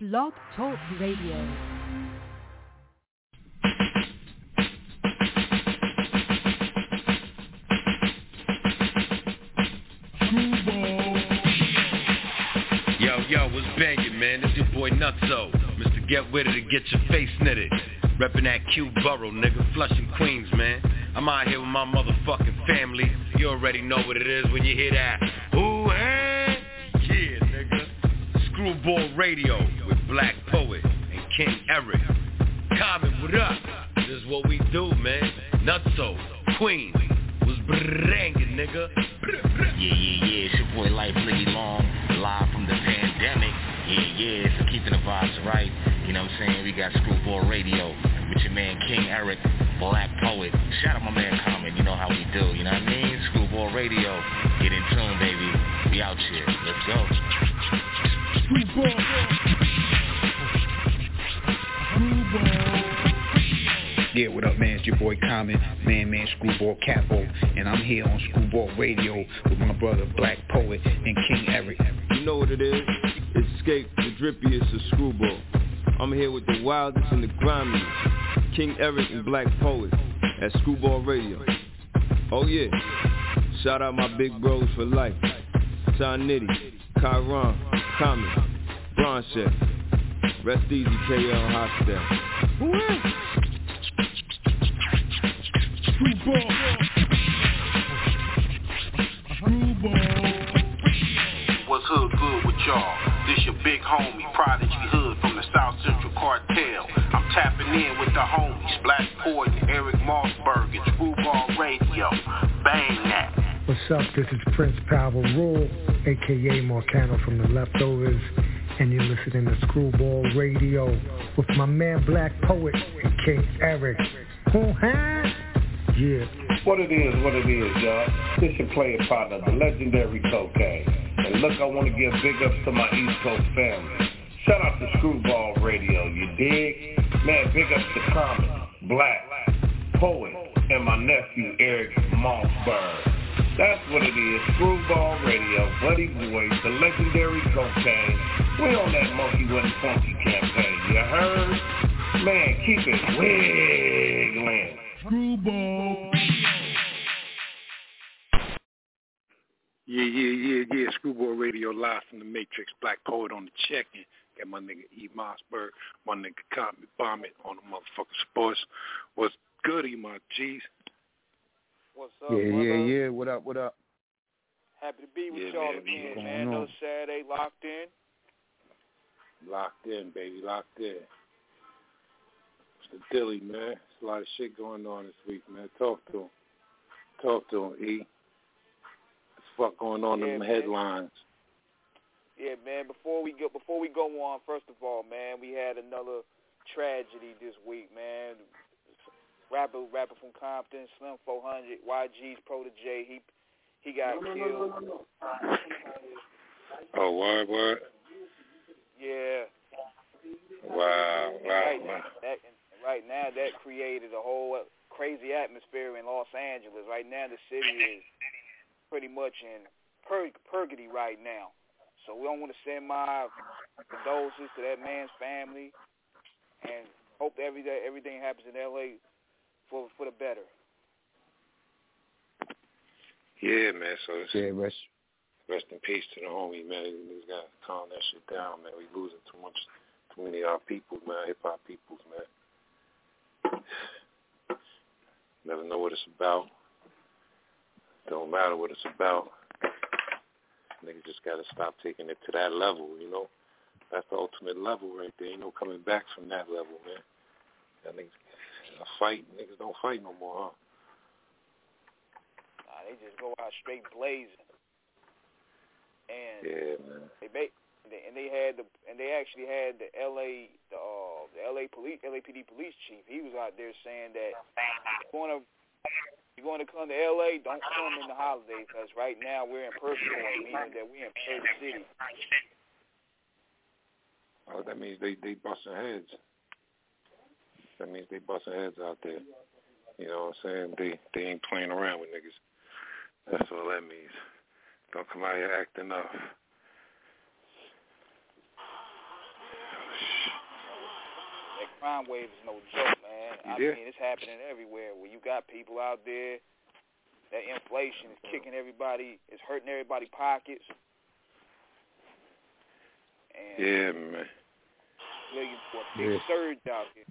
Blog Talk Radio. Yo, what's bangin', man? This your boy Nutso, Mr. Get With It to get your face knitted. Reppin' that Q Borough, nigga, Flushing, Queens, man. I'm out here with my motherfucking family. You already know what it is when you hear that. Ooh, hey, yeah, nigga. Screwball Radio with Black Poet and King Eric. Common, what up? This is what we do, man. Nutso, Queens, was brangin', nigga. Yeah, it's your boy Life Liddy Long, live from the pandemic. Yeah, so keeping the vibes right. You know what I'm saying? We got Screwball Radio with your man King Eric, Black Poet. Shout out my man Common, you know how we do, you know what I mean? Screwball Radio, get in tune, baby. We out here, let's go. Yeah, what up, man? It's your boy Common, man, Screwball Capo, and I'm here on Screwball Radio with my brother Black Poet and King Eric. You know what it is? It's Escape, the drippiest of Screwball. I'm here with the wildest and the grimiest, King Eric and Black Poet at Screwball Radio. Oh yeah, shout out my big bros for life, John Nitty, Kyron, Common, Bronchek, rest easy KL Hostel. What's hood good with y'all? This your big homie, Prodigy Hood from the South Central Cartel. I'm tapping in with the homies, Black Poet and Eric Mossberg at Screwball Radio. Bang that. What's up? This is Prince Power Rule, a.k.a. Marcano from The Leftovers, and you're listening to Screwball Radio with my man Black Poet and King Eric. Yeah. What it is, y'all. This your player partner, the legendary Cocaine. And look, I want to give big ups to my East Coast family. Shout out to Screwball Radio, you dig? Man, big ups to Common, Black, Poet, and my nephew Eric Mossberg. That's what it is, Screwball Radio, Buddy Boys, the legendary Cocaine. We on that Monkey Wasn't Funky campaign, you heard? Man, keep it wiggling. Screwball. Yeah. Screwball Radio live from the Matrix. Black Poet on the check-in. Got my nigga E. Mossberg, my nigga Comet Bombit on the motherfucking sports. What's good, E. my G's? What's up, Yeah. What up? Happy to be with y'all again, man. Another Saturday locked in. Locked in, baby. Locked in. It's the Dilly, man. There's a lot of shit going on this week, man. Talk to him, E. What's fuck going on in the headlines? Yeah, man. Before we go on, first of all, man, we had another tragedy this week, man. Rapper from Compton, Slim 400, YG's protege. He got killed. Oh, what? Yeah. Wow. Right now, that created a whole crazy atmosphere in Los Angeles. Right now, the city is pretty much in purgatory right now. So we don't want to send my condolences to that man's family, and hope everything happens in L.A. for the better. Yeah, man. So rest in peace to the homie, man. He's got to calm that shit down, man. We losing too many of our people, man. Hip hop peoples, man. Never know what it's about. Don't matter what it's about. Niggas just gotta stop taking it to that level, you know. That's the ultimate level right there. Ain't no coming back from that level, man. That niggas don't fight no more, huh? Nah, they just go out straight blazing. And yeah, man. They actually had the LAPD police chief. He was out there saying that you're going to come to LA, don't come in the holidays, because right now we're in purgatory, meaning that we're in Purge City. Oh, that means they busting heads. That means they busting heads out there. You know what I'm saying? They ain't playing around with niggas. That's all that means. Don't come out here acting up. crime wave is no joke, man. I mean, it's happening everywhere. Where you got people out there, that inflation is kicking everybody, it's hurting everybody's pockets. And yeah, man. Looking for a big surge out here.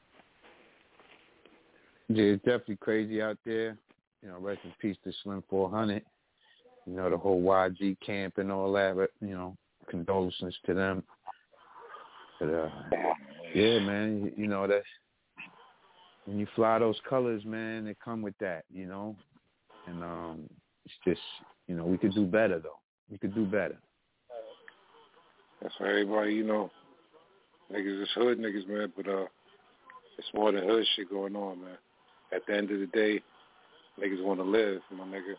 Yeah, it's definitely crazy out there. You know, rest in peace to Slim 400. You know, the whole YG camp and all that, but, you know, condolences to them. But, yeah, man, you know, that's, when you fly those colors, man, they come with that, you know. And it's just, you know, we could do better, though. We could do better. That's for everybody, you know. Niggas is hood niggas, man, but it's more than hood shit going on, man. At the end of the day, niggas want to live, my nigga.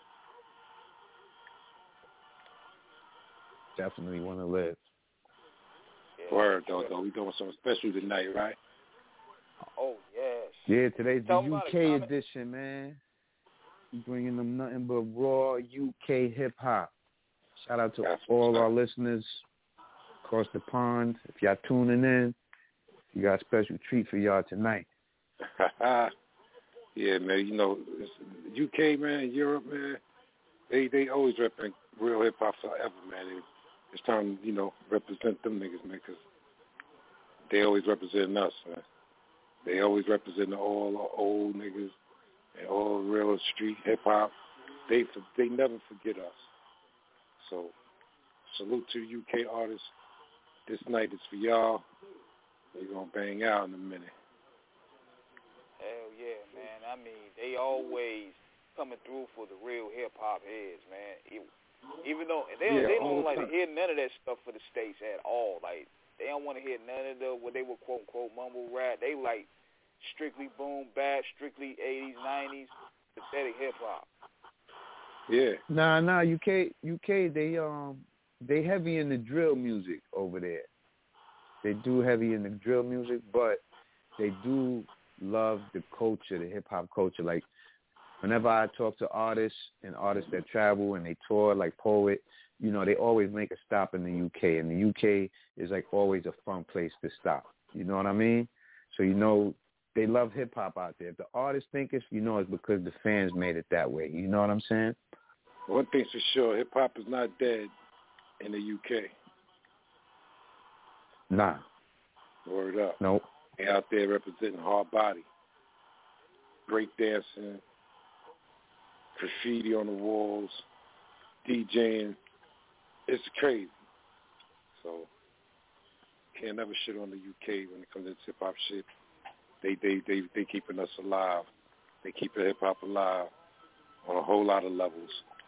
Definitely want to live. Word, though. We doing something special tonight, right? Oh, yes. Yeah, today's the UK edition, man. We bringing them nothing but raw UK hip-hop. Shout out to all our listeners across the pond. If y'all tuning in, we got a special treat for y'all tonight. Yeah, man, you know, UK, man, Europe, man, they always repping real hip-hop forever, man. It's time, you know, represent them niggas, man, because they always representing us, man. They always representing all the old niggas and all real street hip-hop. They never forget us. So, salute to UK artists. This night is for y'all. We're going to bang out in a minute. Hell yeah, man. I mean, they always coming through for the real hip-hop heads, man. Even though they don't like to hear none of that stuff for the States at all. Like, they don't want to hear none of the, what they would quote-unquote mumble rap. They like strictly boom bap, strictly 80s, 90s, pathetic hip-hop. Yeah. Nah, UK, they heavy in the drill music over there. They do heavy in the drill music, but they do love the culture, the hip-hop culture. Like, whenever I talk to artists and artists that travel and they tour, like Poet, you know, they always make a stop in the UK. And the UK is, like, always a fun place to stop. You know what I mean? So, you know, they love hip-hop out there. If the artists think it's, you know, it's because the fans made it that way. You know what I'm saying? One thing's for sure, hip-hop is not dead in the UK. Nah. Word up. Nope. They out there representing hard body, break dancing, graffiti on the walls, DJing. It's crazy. So can't never shit on the UK when it comes to hip hop shit. They keeping us alive. They keeping hip hop alive on a whole lot of levels.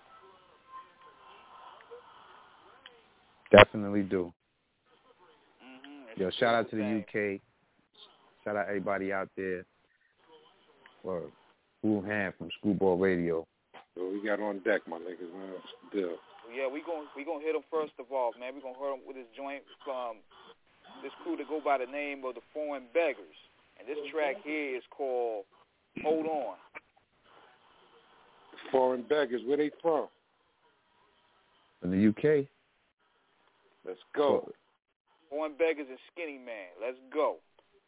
Definitely do. Yo, shout out to the UK. Shout out everybody out there. Or Wuhan from Screwball Radio. So we got on deck, my niggas, man. Deal. Yeah, we gonna hit them first of all, man. We gonna hit them with this joint from this crew that go by the name of the Foreign Beggars, and this track here is called "Hold On." The Foreign Beggars, where they from? From the UK. Let's go. Foreign Beggars and Skinny Man. Let's go.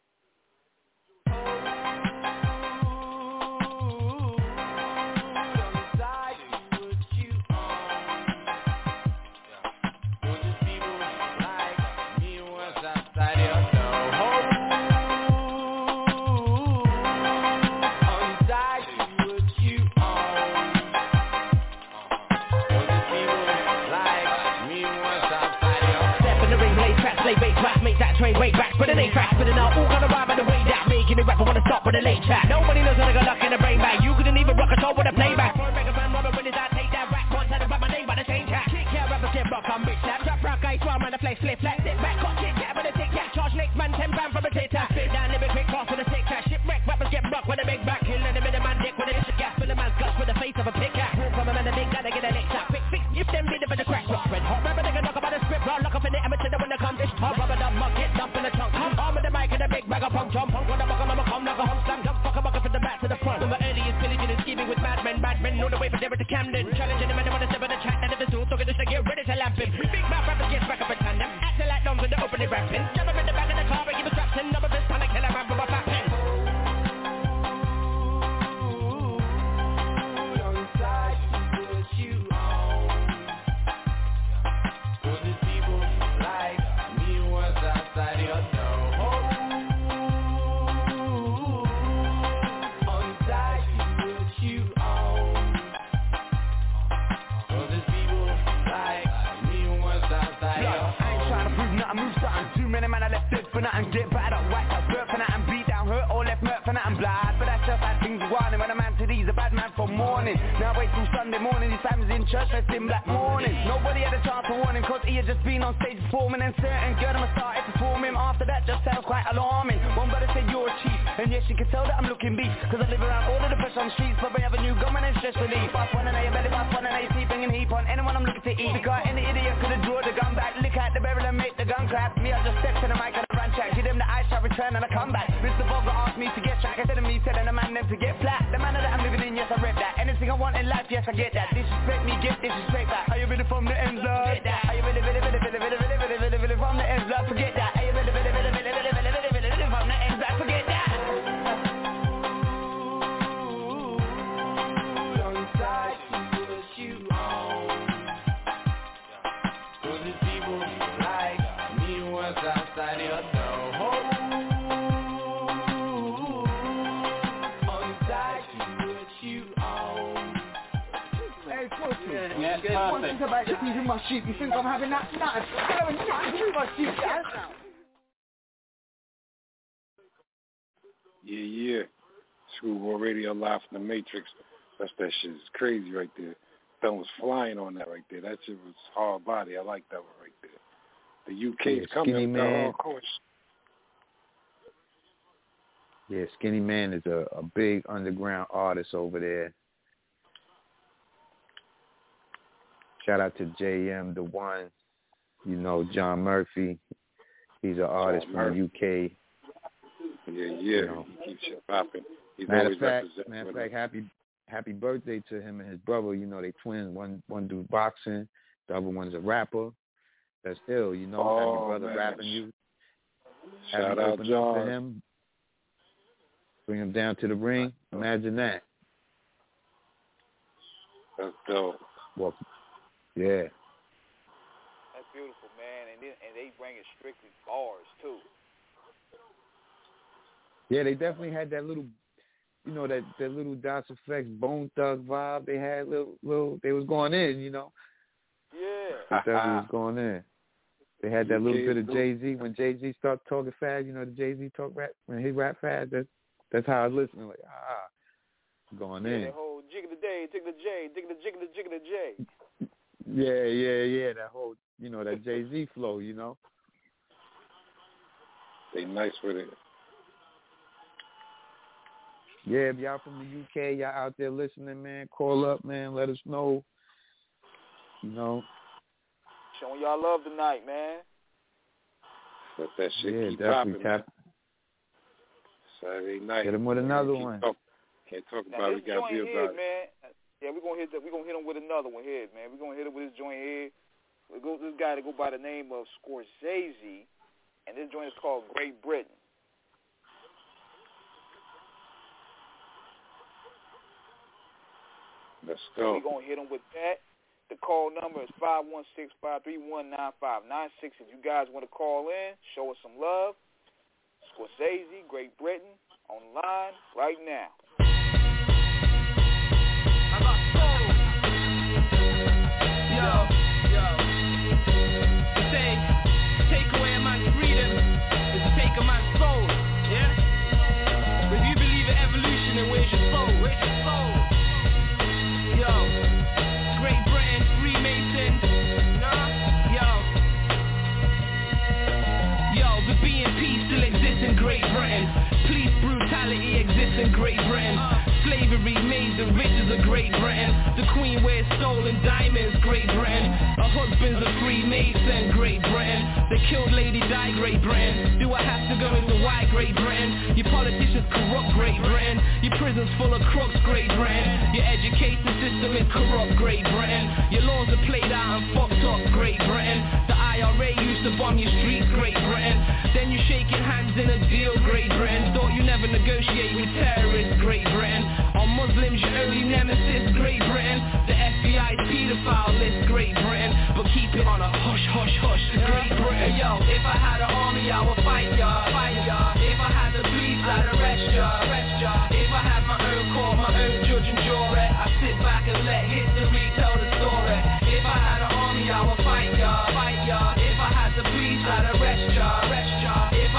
Train way back, but it ain't track, but it now all gonna ride by the way down. Making it rap, I wanna stop with a late chat. Nobody knows how to go luck in the brain bag. You couldn't even rock a soul with a playback. Mega man, Robert, when did I take that rap? Once I rap my name by the same track. Kick yeah, rappers get rock, I'm rich slap. Trap rock, I swarm, and the place flip flat. Sit back, cock, kick yeah, but a tick yeah. Charge next man, 10 pound from a tit tap. Spit down, live it quick, fast with a sick track. Shipwreck, rappers get rock with a big back. Killing the middle man, dick with a shit gas. Fill a man's guts with the face of a pickaxe. Walk from a man, a big guy, they get a lick tap. Fix, if them bid for the crack rock. Red hot rapper, they can talk about the script. Roll, lock up in the amateur, when they come. This top rubber, dumb mug, get dump in the trunk. Arm with the mic and a big bag of punk jump. Punk with a buckle, I'ma come like a hump slam. Jump, fuck a bucket from the back to the front. From the earliest pillaging and scheming with madmen. Badmen, know the way from there to Camden. Challenging them and they wanna step in the chat. And if it's all talking, just to get ready to lamp him. Big mouth rappers get back up and tandem. Acting like numbs in the open did for nothing, get battered up, whacked up, hurt for nothing, beat down, hurt or left murk for nothing, blood. But that's just how things warning. When a man to these, a bad man for morning. Now wait till Sunday morning, his family's in church, dressed in black mourning. Nobody had a chance to warn him, cause he had just been on stage performing. And certain girl them started to swarm him. After that just sounds quite alarming. One brother said you're a chief, and yes, you can tell that I'm looking beef, cause I live around all of the fresh on streets. Probably have a new gunman and stress relief. Boss one and A, belly boss one and A, sleeping and heap on anyone I'm looking to eat. Because any idiot could have drawn the gun back, lick out the barrel and make the gun clap. Me, I just stepped to the mic and I ran track. Give them the ice shot, return and I come back. Mr. Vogel asked me to get track. I said to me, telling the man them to get flat. The manner that I'm living in, yes, I rep that. Anything I want in life, yes, I get that. Disrespect me, get disrespect back. Are you ready from the ends up? Get that. Are you ready from the ends up? Forget that. Are you ready from the ends up? Forget that. One thing about the piece of my sheep, you think I'm having that? Nothing. I'm having nothing with my sheep, guys. Yeah. Screwball Radio live from the Matrix. That shit is crazy right there. That was flying on that right there. That shit was hard body. I like that one right there. The UK's coming with the hardcore. Yeah, Skinny Man is a big underground artist over there. Shout out to JM, the one, you know, John Murphy. He's an artist from the UK. Yeah. You know. He keeps it popping. Matter of fact, happy birthday to him and his brother. You know, they twins. One do boxing, the other one's a rapper. That's ill, you know. Have your brother rapping you. Shout out John. Up to him. Bring him down to the ring. Imagine that. That's dope. Well, yeah. That's beautiful, man. And they bring it strictly bars, too. Yeah, they definitely had that little, you know, that little Das Effects Bone Thug vibe. They had little they was going in, you know. Yeah. They definitely was going in. They had that little bit of Jay-Z. When Jay-Z started talking fast, you know, the Jay-Z talk rap, when he rap fast, that's how I listen. Like, going in. That whole jiggle the day, jiggle the J, jiggle the J. Yeah. That whole, you know, that Jay-Z flow, you know. They nice with it. Yeah, if y'all from the UK, y'all out there listening, man, call up, man. Let us know. You know. Showing y'all love tonight, man. Let that shit keep definitely popping. Saturday night. Hit him with another one. Can't talk about it. We got to be about it. Man. Yeah, we're gonna hit him with another one here, man. We're gonna hit him with this joint here. This guy to go by the name of Scorsese, and this joint is called Great Britain. Let's go. We're gonna hit him with that. The call number is 516-531-9596. If you guys want to call in, show us some love. Scorsese, Great Britain, on the line right now. I got soul. Yo. Say, take away a man's freedom is to take a man's soul. Yeah? If you believe in evolution, then where's your soul? Yo. Great Britain, Freemasons. Yo, the BNP still exists in Great Britain. Police brutality exists in Great Britain. Slavery made the riches of Great Britain. The Queen wears stolen diamonds, Great Britain. Her husband's a Freemason, Great Britain. They killed Lady Di, Great Britain. Do I have to go into why, Great Britain? Your politicians corrupt, Great Britain. Your prisons full of crooks, Great Britain. Your education system is corrupt, Great Britain. Your laws are played out and fucked up, Great Britain. The IRA used to bomb your streets, Great Britain. Then you're shaking hands in a deal, Great Britain. Thought you never negotiate with terrorists, Great Britain. On Muslims, your only nemesis, Great Britain. The FBI's pedophile list, Great Britain. But keep it on a hush, hush, hush, Great Britain. Yo, if I had an army, I would fight ya. If I had the police, I'd arrest ya. If I had my own court, my own judge and jury, I'd sit back and let history tell the story. If I had an army, I would fight ya. If I had the police, I'd arrest ya. If I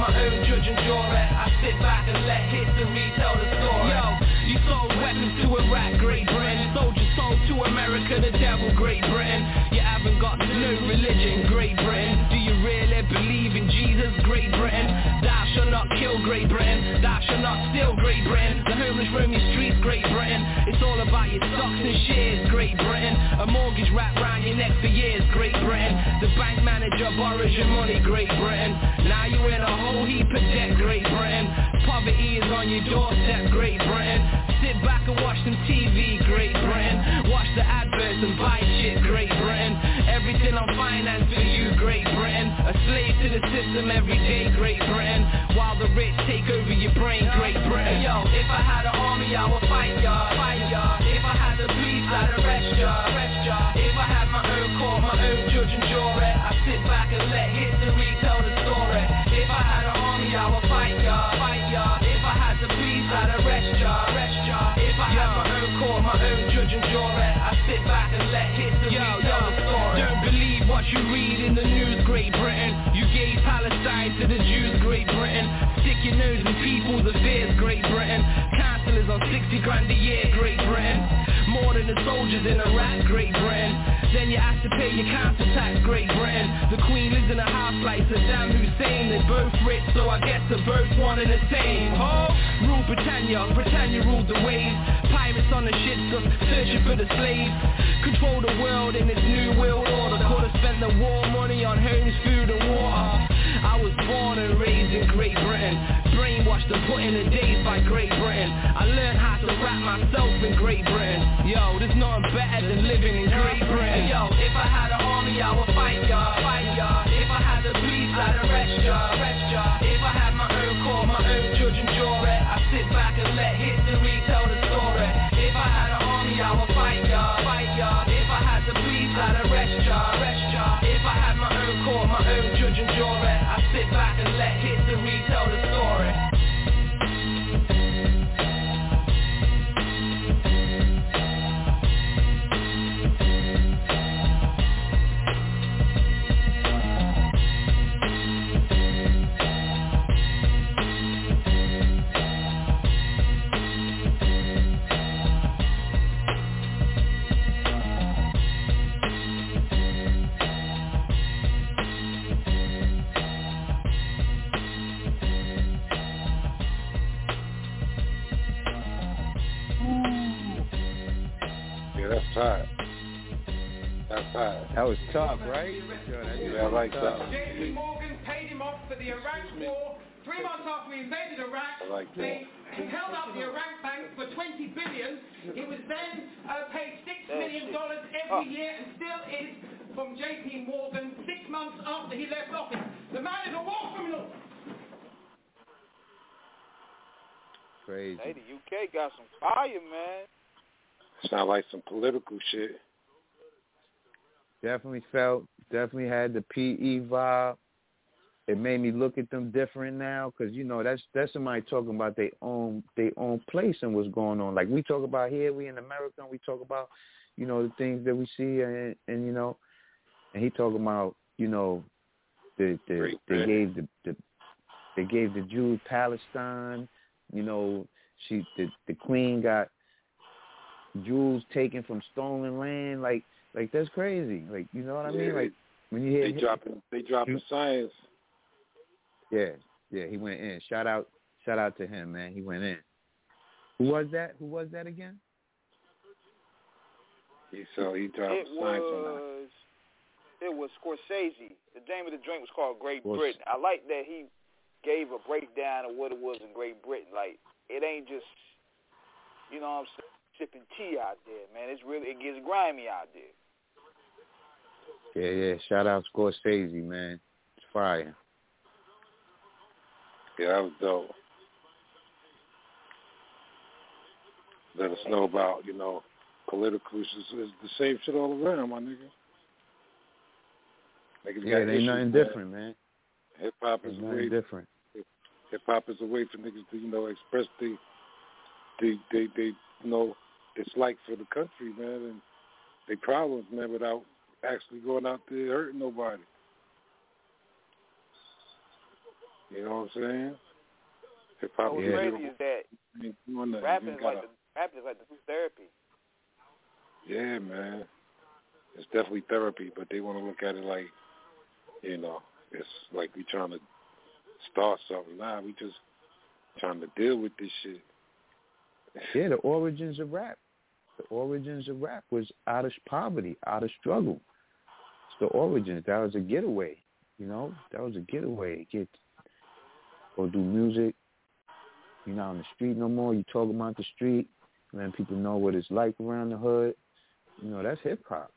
my own judge and jury. I sit back and let history tell the story. Yo, you sold weapons to Iraq, Great Britain. Soldiers sold to America, the devil, Great Britain. You haven't got no religion, Great Britain. Do you really believe in Jesus, Great Britain? Thou shalt not kill, Great Britain. Thou shalt not steal, Great Britain. The homeless roam your streets, Great Britain. It's all about your stocks and shares, Great Britain. A mortgage wrapped round your neck for years, Great Britain. The bank manager borrows your money, Great Britain. Now you in a whole heap of debt, Great Britain. Poverty is on your doorstep, Great Britain. Sit back and watch some TV, Great Britain. Watch the adverts and buy shit, Great Britain. Everything on finance for you, Great Britain. A slave to the system every day, Great Britain. While the rich take over your brain, Great Britain. Yo, if I had an army, I would fight ya, fight ya. If I had the police, I'd arrest ya, arrest ya. If I had my own court, my own judge and jury, I sit back and let history tell the story. If I had an army, I would fight ya, fight ya. If I had the police, I'd arrest ya, arrest ya. If I had my own court, my own judge and jury, I sit back and let history tell the story. Don't believe what you read in the news, Great Britain. You gave Palestine to the Jews, Great Britain. Stick your nose in people's affairs, Great Britain. Councillors on 60 grand a year, Great Britain. More than the soldiers in Iraq, Great Britain. Then you have to pay your council tax, Great Britain. The Queen lives in a house like Saddam Hussein. They're both rich, so I guess they're both one and the same. Oh, rule Britannia, Britannia ruled the waves. Pirates on the ships, searching for the slaves. Control the world in this new world order. Could have spent the war money on homes, food and water. I was born and raised in Great Britain. Brainwashed and put in the days by Great Britain. I learned how to rap myself in Great Britain. Yo, there's nothing better than living in Great Britain. Yo, if I had an army, I would fight ya, fight ya. If I had the police, I'd arrest ya, arrest ya. If I had my own court, my own judge and jury, I sit back and let history tell the story. If I had an army, I would fight ya, fight ya. If I had the police, I'd arrest ya, arrest ya. If I had my own court, my own judge and jury, I sit back and let history tell the story. That's hot. That was tough, right? Yeah, I like that. JP Morgan paid him off for the Iraq war. 3 months after we invaded Iraq, they held up the Iraq bank for $20 billion. He was then paid $6 million every year and still is from JP Morgan 6 months after he left office. The man is a war criminal. Crazy. Hey, the UK got some fire, man. Sound like some political shit. Definitely had the PE vibe. It made me look at them different now, because that's somebody talking about their own place and what's going on. Like we talk about here, we in America, and we talk about the things that we see, and and he talking about they gave the Jews Palestine. The Queen got Jews taken from stolen land. Like that's crazy. Like, you know what I mean? Like when you hear they dropping science. Yeah, he went in. Shout out to him, man. He went in. Who was that again? He dropped science on that. It was Scorsese. The name of the drink was called Great Britain. I like that he gave a breakdown of what it was in Great Britain. Like, it ain't just, what I'm saying, sipping tea out there, man. It gets grimy out there. Yeah. Shout out Scorsese, man. It's fire. Yeah, that was dope. Let us know about, political issues. It's the same shit all around, my nigga. It ain't nothing different, man. Hip hop is a way different. Hip hop is a way for niggas to, express they dislike for the country, man, and they problems, man, without actually going out there hurting nobody. You know what I'm saying? Hip hop is crazy is that rapping is like the therapy. Yeah, man. It's definitely therapy, but they want to look at it like, you know, it's like we trying to start something. Nah, we just trying to deal with this shit. Yeah, the origins of rap. The origins of rap was out of poverty, out of struggle. It's the origins. That was a getaway, you know? That was a getaway. Go do music. You're not on the street no more. You talk about the street. Letting people know what it's like around the hood. You know, that's hip-hop.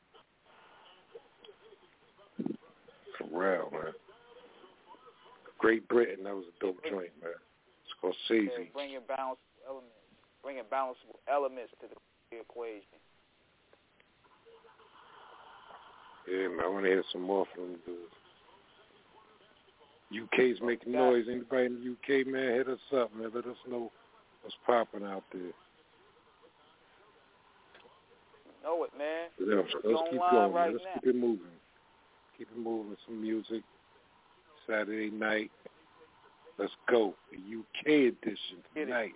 For real, man. Great Britain, that was a dope joint, man. It's called Squaresy. Yeah, bringing balancable elements to the equation. Yeah, man, I want to hear some more from them dudes. UK's making noise. Anybody in the UK, man, hit us up, man. Let us know what's popping out there. You know it, man. Let's keep going, man. Let's keep it moving. Keep it moving. Some music. Saturday night. Let's go. The UK edition tonight.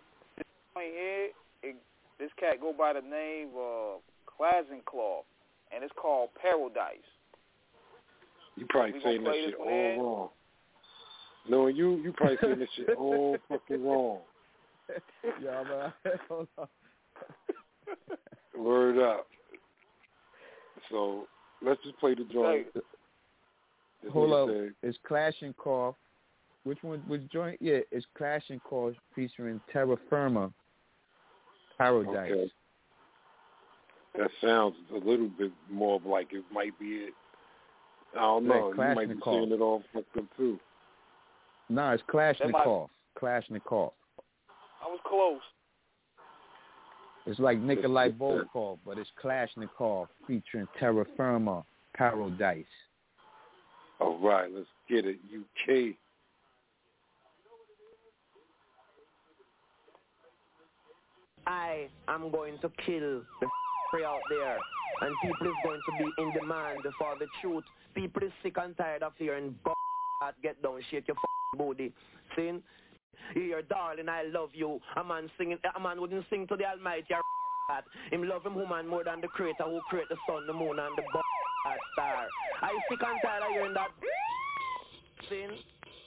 This cat go by the name of Klazenclaw, and it's called Paradise. You probably saying that shit all wrong. No, you probably saying this shit all fucking wrong. Yeah, man. Hold on. Word up. So let's just play the joint. Hold up. It's Clash and Cough. Which joint? Yeah, it's Clash and Cough featuring Terra Firma. Paradise. Okay. That sounds a little bit more like it might be it. I don't know. You might be saying it all fucked up too. No, it's Kalashnikov. Kalashnikov. I was close. It's like Nikolai Volkov, but it's Kalashnikov featuring Terra Firma, Paradise. All right, let's get it. UK. I am going to kill the out there, and people is going to be in demand for the truth. People is sick and tired of hearing get down, shake your booty. Sing, your darling, I love you. A man wouldn't sing to the Almighty. Him love him woman more than the creator who create the sun, the moon, and the star. I sick and tired of hearing that. Sing.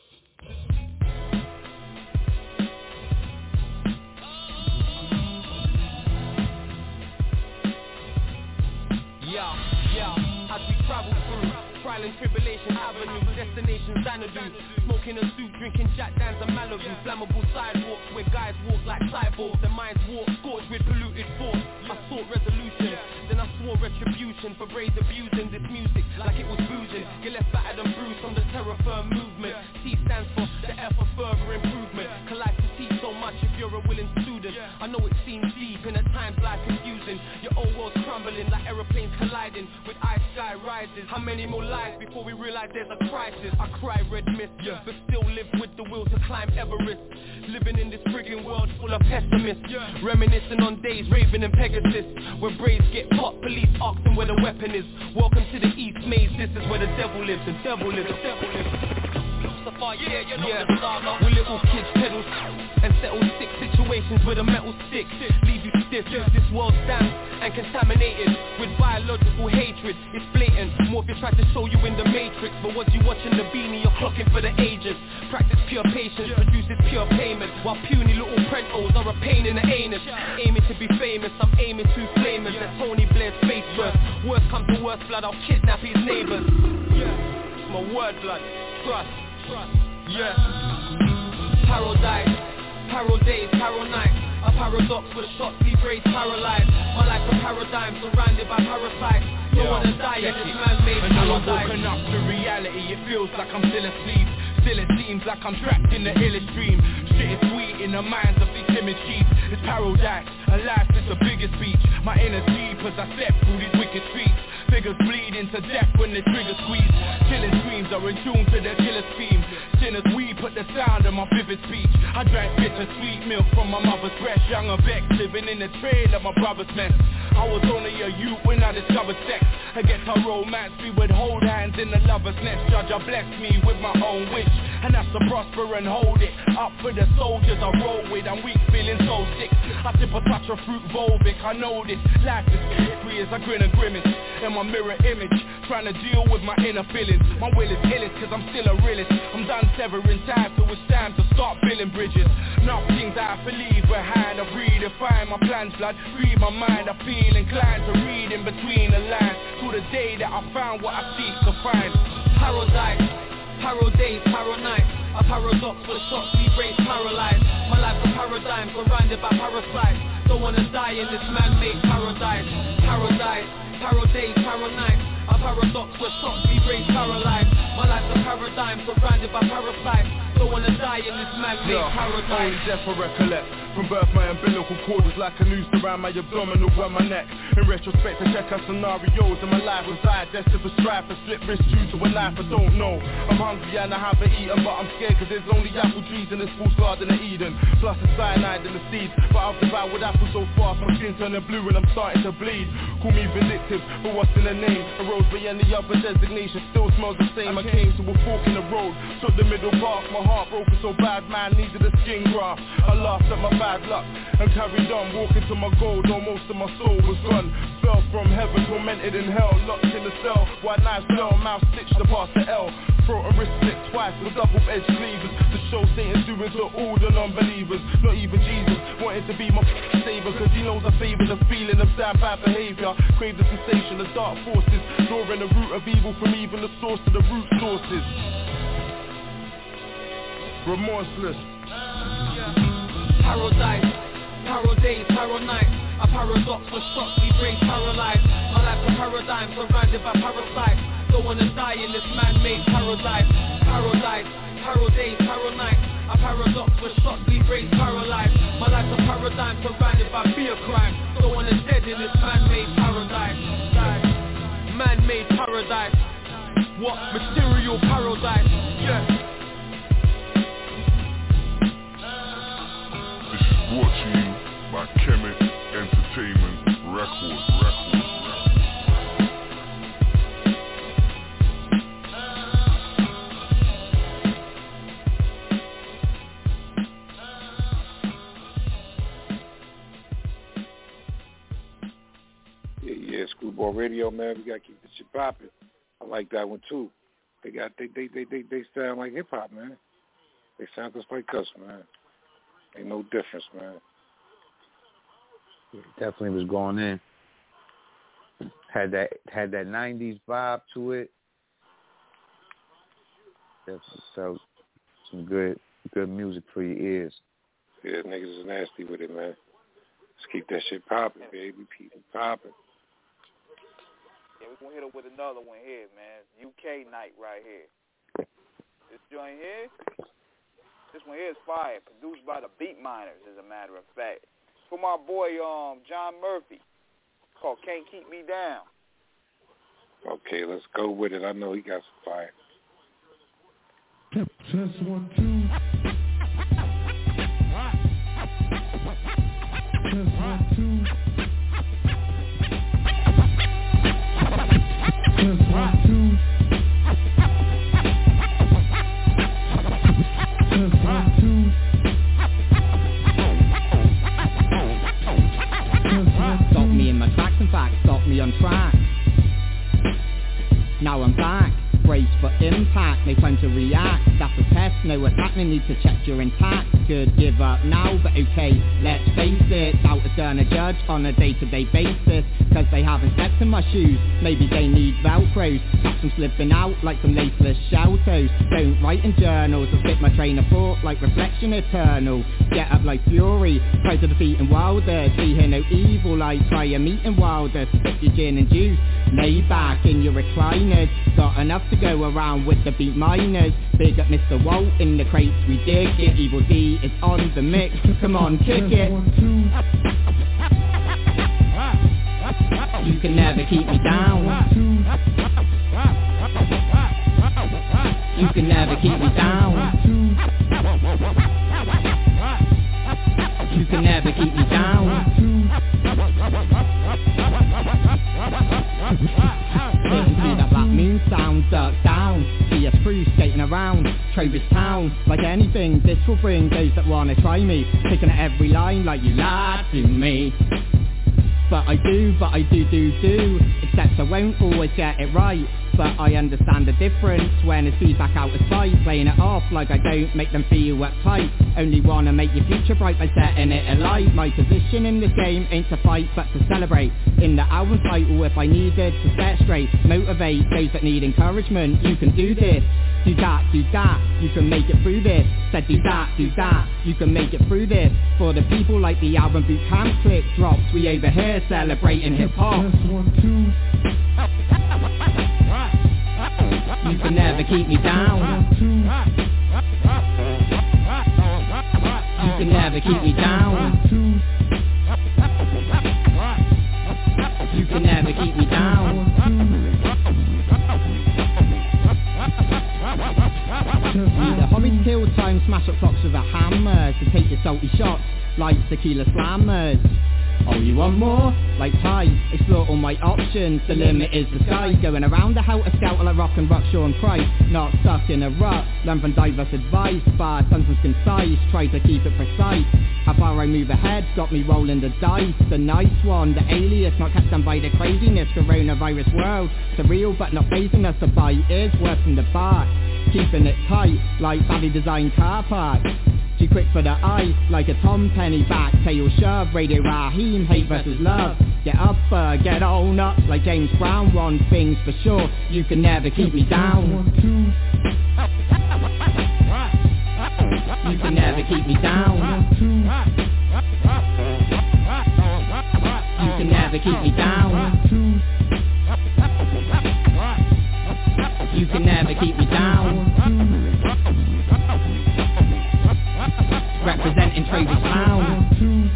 Yeah, as we travel through trial and tribulation avenues, destination Xanadu, smoking a suit, drinking Jack Daniels and Malibu, flammable sidewalks where guys walk like cyborgs, their minds walk, scorched with polluted thoughts. I sought resolution, then I swore retribution for braids abusing this music like it was boozing. Get left battered and bruised from the terror firm movement. T stands for the F for further improvement. Collide to teach so much if you're a willing student. I know it seems deep and at times like confusing. Your old world's crumbling like aeroplanes colliding with ice sky rises. How many more lives before we realize there's a crisis? I cry red mist, but still live with the will to climb Everest. Living in this friggin' world full of pessimists, reminiscing on days raving in Pegasus, where braves get popped, police ask them where the weapon is. Welcome to the East Maze, this is where the devil lives, the devil lives, the devil lives. With little kids pedals and settle sick situations with a metal stick. Leave you stiff. This world's damp and contaminated with biological hatred. It's blatant. Morpheus tried to show you in the matrix, but was you watching the beanie, you're clocking for the ages. Practice pure patience, produces pure payment, while puny little prentos are a pain in the anus. Aiming to be famous, I'm aiming to famous. That's Tony Blair's face burst. Worst comes to worst, blood, I'll kidnap his neighbors. It's my word, blood. Trust. Yeah. Paradise, paro days, paro nights. A paradox with a shot, sleep race, paralyzed. My life a paradigm, surrounded by parasites. Don't wanna die yet, this man made paradise. And I'm woken up to reality, it feels like I'm still asleep. Still it seems like I'm trapped in the illest dream. Shit is sweet in the minds of these timid chiefs. It's paradise, and life is the biggest beach. My inner deep as I step through these wicked streets. Figures bleed into death when the trigger squeeze. Killing screams are in tune to their killer scheme. Sinners we put the sound of my vivid speech. I drank bitter sweet milk from my mother's breast. Younger Beck living in the trail of my brother's mess. I was only a youth when I discovered sex. Against her romance we would hold hands in the lover's nest. Judge blessed me with my own wish. and that's to prosper and hold it. Up for the soldiers I roll with, I'm weak, feeling so sick. I tip a touch of fruit Volvic, I know this. Life is free as I grin and grimace in my mirror image, trying to deal with my inner feelings. My will is illest, cause I'm still a realist. I'm done severing ties, so it's time to start building bridges. Not things I have to leave behind. I redefine my plans, blood, read my mind. I feel inclined to read in between the lines, till the day that I found what I seek to find. Paradise, paro days, paro nights. A paradox with shots, we brace paralyzed. My life's a paradigm, surrounded by parasites. Don't wanna die in this man-made paradise. Paradise, paro days, paro nights. A paradox with shots, we brace paralyzed. My life's a paradigm, surrounded by parasites. Don't wanna die in this man-made paradise. Only death I recollect. From birth my umbilical cord was like a noose around my abdominal and my neck. In retrospect I check out scenarios and my life was I destined for strife and slip wrist due to a life I don't know. I'm hungry and I haven't eaten, but I'm scared cause there's only apple trees in this false garden of Eden. Plus the cyanide in the seeds, but I've devoured apples so fast my skin turning blue and I'm starting to bleed. Call me vindictive, but what's in the name? A rose by any other designation still smells the same. I came to a fork in the road, took the middle path. My heart broken so bad, man needed a skin graft. I laughed at my bad luck and carried on, walking to my goal, though most of my soul was gone. Fell from heaven, tormented in hell, locked in the cell. White knives fell, mouth stitched apart the L. Throat and wrist split twice with double-edged cleavers to show Satan's doings to all the non-believers. Not even Jesus wanted to be my savior, cause he knows I favor the feeling of damn bad behavior. Crave the sensation of dark forces, drawing the root of evil from even the source of the root sources. Remorseless. Paradise, paro days, paro nights. A paradox with shots, we brace paralyzed. My life's a paradigm, surrounded by parasites. Don't wanna die in this man-made paradise. Paradise, paro days, paro nights. A paradox with shots, we brace paralyzed. My life's a paradigm, surrounded by fear crime. Don't wanna dead in this man-made paradise. Man-made paradise. What? Material paradise. Yeah. Brought to you by Kemet Entertainment Records. Yeah, Screwball Radio, man. We gotta keep this shit popping. I like that one too. They sound like hip hop, man. They sound just like us, man. Ain't no difference, man. It definitely was going in. Had that 90s vibe to it. Definitely felt some good music for your ears. Yeah, niggas is nasty with it, man. Let's keep that shit popping, baby. Keep it popping. Yeah, we're gonna hit up with another one here, man. UK night right here. This joint here. This one here is fire, produced by the Beat Miners, as a matter of fact. For my boy, John Murphy. It's called Can't Keep Me Down. Okay, let's go with it. I know he got some fire. Just 1, 2. Just 1, 2. Just 1, 2. Stop me in my tracks, in fact, stop me on track. Now I'm back, brace for impact, no time to react. That's a test, no attack, no need to check you're intact. Could give up now, but okay, let's face it. Doubters gonna judge on a day-to-day basis, cause they haven't stepped in my shoes. Maybe they need Velcros, catch them slipping out like some laceless shell toes. Don't write in journals or spit my train of thought like reflection eternal. Get up like fury, try to defeat in Wilder. See here no evil like try a meeting Wilder. Spit your gin and juice, lay back in your recliners. Got enough to go around with the Beat Miners. Big up Mr. Walt in the crates, we dig it. Evil D is on the mix, come on, kick it. You can never keep me down. You can never keep me down. You can never keep me down. Listen to that black moon sound, duck down. See us through skating around, Travis Town. Like anything, this will bring those that wanna try me, picking at every line like you lied to me. But I do, except I won't always get it right. But I understand the difference when it's feedback out of sight. Playing it off like I don't make them feel uptight. Only wanna make your future bright by setting it alight. My position in this game ain't to fight but to celebrate. In the album title if I needed to set straight. Motivate those that need encouragement. You can do this, do that, you can make it through this. Said do that, you can make it through this. For the people like the album boot camp click drops, we over here celebrating hip hop. You can never keep me down. You can never keep me down. You can never keep me down. Need a hobby to kill time, smash up clocks with a hammer to take your salty shots like tequila slammers. Oh, you want more? Like Ty, explore all my options, the limit is the sky. Going around the helter skelter like rock and rock, Sean Christ. Not stuck in a rut, learn from diverse advice. But sentence concise, try to keep it precise. How far I move ahead, got me rolling the dice. The nice one, the alias, not kept down by the craziness. Coronavirus world, surreal but not phasing us. The bite is worse than the bark, keeping it tight like badly designed car park. Too quick for the eye, like a Tom Penny back, tail shove, Radio Raheem, hate versus love. Get up, get on up, like James Brown, one thing's for sure, you can never keep me down. You can never keep me down. You can never keep me down. You can never keep me down. Representing Travis Town.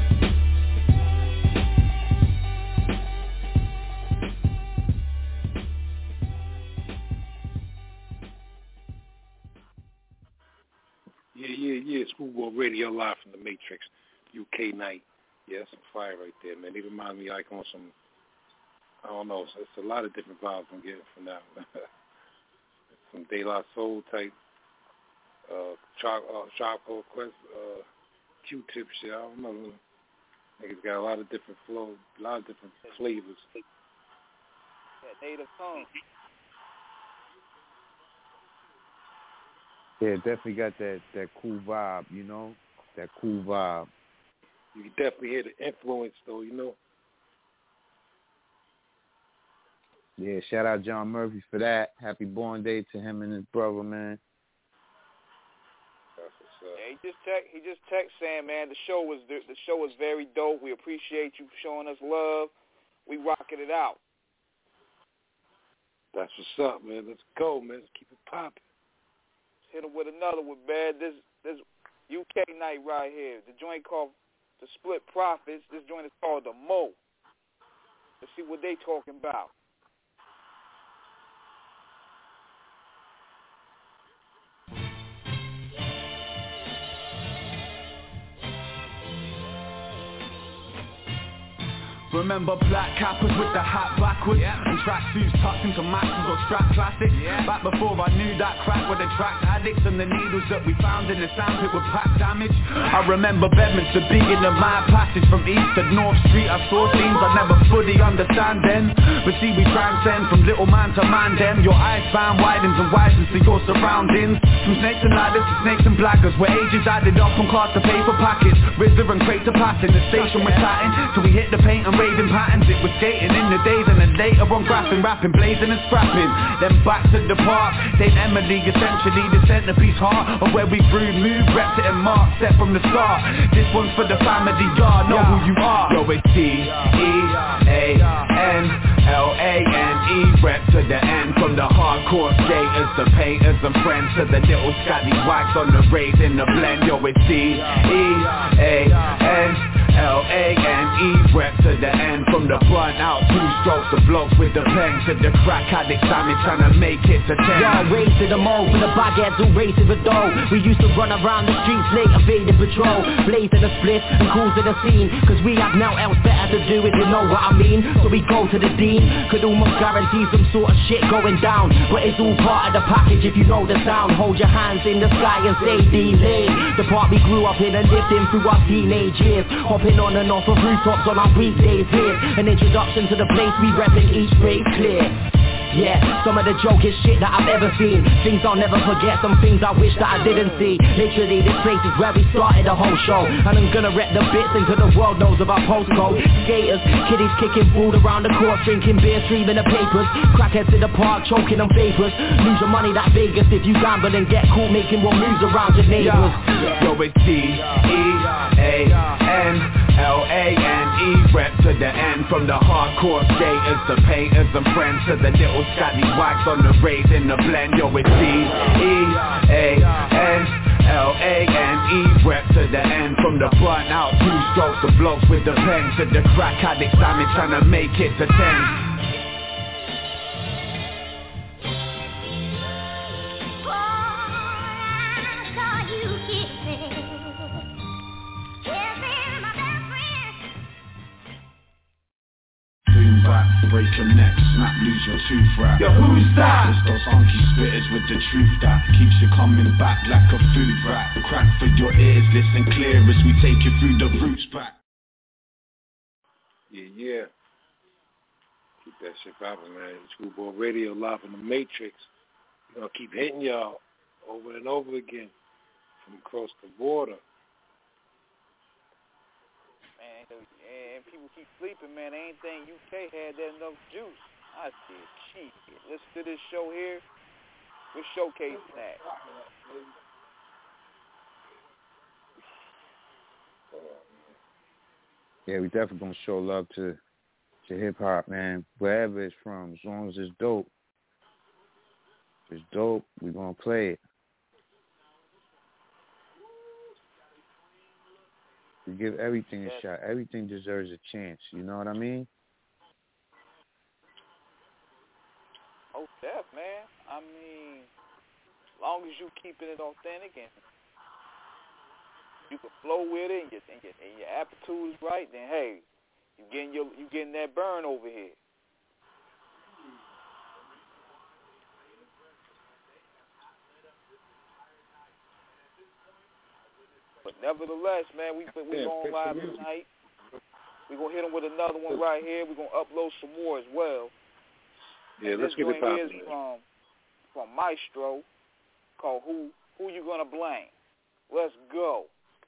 Yeah. Schoolboy Radio live from the Matrix, UK night. Yeah, some fire right there, man. They remind me like on some, I don't know, it's a lot of different vibes I'm getting from that. Some De La Soul type. Charcoal Quest, Q-Tip shit, I don't know. Niggas got a lot of different flows, a lot of different flavors. Yeah, native tongue. Yeah, definitely got that cool vibe, you know? That cool vibe. You can definitely hear the influence, though, you know? Yeah, shout out John Murphy for that. Happy born day to him and his brother, man. Yeah, he just text saying, man, the show was very dope. We appreciate you showing us love. We rocking it out. That's what's up, man. Let's go, man. Let's keep it popping. Let's hit him with another one, man. This UK night right here. The joint called the Split Profits. This joint is called the Mo. Let's see what they talking about. Remember black cappers with the hat backwards, and tracksuits tucked into maxes or strap classics. Back before I knew that crack were the track addicts, and the needles that we found in the sandpit would pack damage. I remember Bedminster being a mad passage from east to North Street. I saw things I never fully understand then, but see we transcend from little man to man them. Your eyes span widens and widens to your surroundings. From snakes and ladders to snakes and blackers, where ages added up on cards to paper packets. Rizzler and crate to pass in the station we're tatting, till we hit the paint and raving patterns. It was skating in the days and then later on graphing, rapping, blazing and scrapping. Then back to the park, Dame Emily essentially the centerpiece heart of where we grew, moved, repped it and marked, set from the start. This one's for the family, y'all know who you are. Yo, it's D-E-A-N-L-A-N-E, rep to the end. From the hardcore skaters, the painters and friends, to the little scallywags on the raid in the blend. Yo, it's D-E-A-N-L-A-N-E, rep to the end. From the burnt out 2 strokes, the blokes with the pen. To the crack addicts, I'm trying to make it to 10. Yo, raise to the mold, for the baguettes who raise to the dough. We used to run around the streets late, evading patrol, blazing a split and cruising the scene. Cause we have now else better to do, if you know what I mean. So we go to the dean, could almost guarantee some sort of shit going down. But it's all part of the package if you know the sound. Hold your hands in the sky and say D-Lane. The part we grew up in and lived in through our teenage years. Hopping on and off of rooftops on our weekdays here. An introduction to the place we reppin' each break clear. Yeah, some of the jokest shit that I've ever seen. Things I'll never forget, some things I wish that I didn't see. Literally, this place is where we started the whole show. And I'm gonna rep the bits until the world knows of our postcode. Skaters, kiddies kicking food around the course, drinking beer, streaming the papers. Crackheads in the park, choking on vapors. Lose your money that Vegas if you gamble and get caught making more moves around your neighbors. Yo, it's D-E-A-N-L-A-N-E. Rep to the end. From the hardcore skaters, the painters and friends, to the little scatty wags on the raid in the blend. Yo, it's D-E-A-N-L-A-N-E. Rep to the end. From the burnt out 2 strokes, the blokes with the pen. To the crack addicts, I'm trying to make it to 10. Break your neck, snap, lose your tooth rap. Yo, who's that? It's those funky spitters with the truth that keeps you coming back like a food rap. Crack for your ears, listen clear as we take you through the roots back. Yeah. Keep that shit poppin', man. Screwball Radio live in the Matrix. We're gonna keep hitting y'all over and over again from across the border. And people keep sleeping, man. They ain't think UK had that enough juice. I said, shit. Listen to this show here. We're showcasing that. Yeah, we definitely gonna show love to hip hop, man. Wherever it's from, as long as it's dope. If it's dope, we gonna play it. We give everything a shot. Everything deserves a chance. You know what I mean? Oh, def, man. I mean, as long as you keeping it authentic and you can flow with it and your aptitude is right, then hey, you getting that burn over here. But nevertheless, man, we going live tonight. We're going to hit them with another one right here. We're going to upload some more as well. Yeah, let's get it poppin'. From Maestro, called Who You Gonna Blame? Let's go.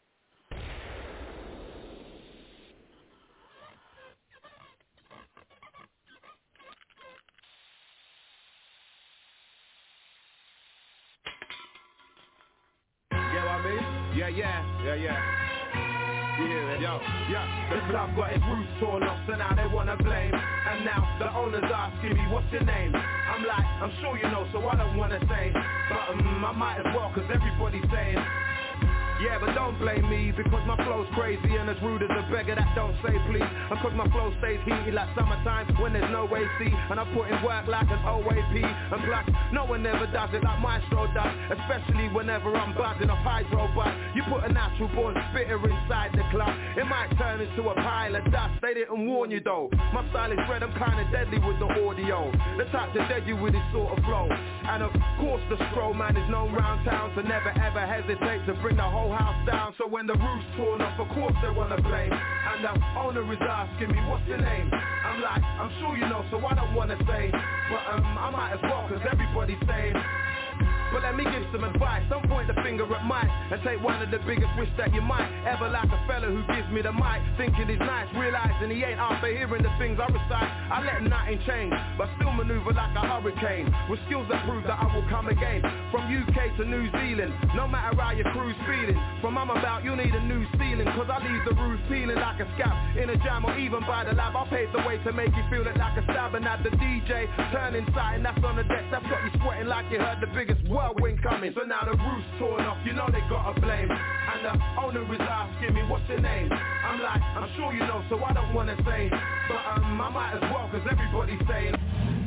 The club got its roof torn off, so now they wanna blame. And now the owner's asking me, what's your name? I'm like, I'm sure you know, so I don't wanna say. But I might as well, cause everybody's saying. Yeah, but don't blame me, because my flow's crazy and as rude as a beggar that don't say please. And cause my flow stays heated like summertime when there's no AC. And I put in work like an OAP. And plus, no one ever does it like Maestro does, especially whenever I'm buzzing off hydro. But you put a natural born spitter inside the club, it might turn into a pile of dust. They didn't warn you though. My style is red, I'm kinda deadly with the audio. The type to dead you with this sort of flow. And of course the scroll man is known round town, so never ever hesitate to bring the whole house down. So when the roof's torn off, of course they wanna blame. And the owner is asking me, what's your name? I'm like, I'm sure you know, so I don't wanna say. But I might as well, cause everybody's saying. But let me give some advice. Don't point the finger at mine and take one of the biggest risks that you might ever like a fella who gives me the mic, thinking he's nice, realizing he ain't after hearing the things I recite. I let nothing change, but still maneuver like a hurricane, with skills that prove that I will come again. From UK to New Zealand, no matter how your crew's feeling. From I'm about, you need a new ceiling, cause I leave the roof peeling like a scab in a jam or even by the lab. I'll pave the way to make you feel it like a stab, and have the DJ turning sight, and that's on the deck. That's got you sweating like you heard the biggest whirlwind coming. So now the roof's torn off, you know they gotta blame. And the owner is asking me, what's your name? I'm like, I'm sure you know, so I don't wanna say. But I might as well, cause everybody's saying.